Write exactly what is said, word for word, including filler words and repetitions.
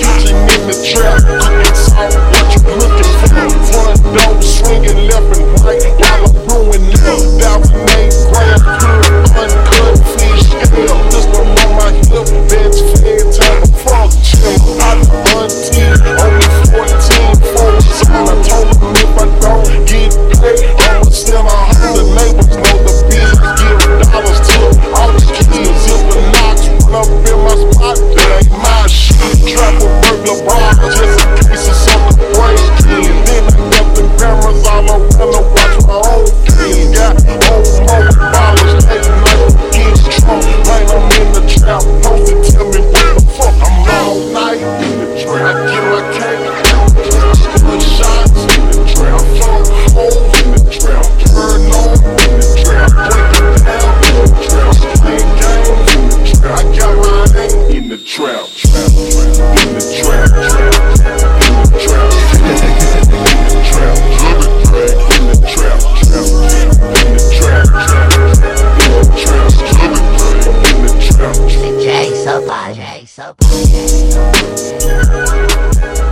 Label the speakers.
Speaker 1: kitchen in the trap, cooking salt, what you looking for? Front door swinging left and right while I'm brewing now. Thousand eight grand pure, uncut fish scale. This one on my hip, that's fed, time to frog chill. I done ten, only fourteen folks. I told them if I don't get paid, I'ma send my home. The neighbors know the bills, give dollars to all the kids. If the knocks run up in my spot, that ain't my shit. Trap a burglar bar just in case of something breaks in. Then I left them cameras all around to watch my own kids. Got old smoke bottles, late night get drunk. Man, I'm in the trap, posted, tell me what the fuck. I'm all night in the trap, I get my cake. Good shots in the trap, fuck holes in the trap, turn on in the trap, break it down in the trap, play games in the trap. I got my name in the trap, trap, trap, in the trap, trap, in the trap, in the trap, in the trap, trap, in the trap, trap, in the trap, in the trap.
Speaker 2: Jay Sopa, Jay Sopa.